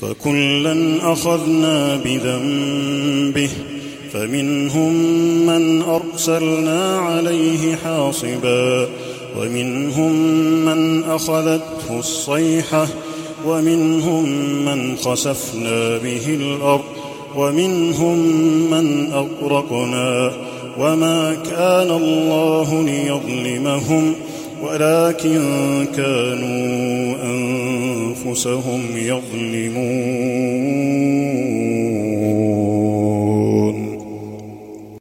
فكلا أخذنا بذنبه فمنهم من أرسلنا عليه حاصبا ومنهم من أخذته الصيحة ومنهم من خسفنا به الأرض ومنهم من أغرقنا وما كان الله ليظلمهم ولكن كانوا أنفسهم يظلمون.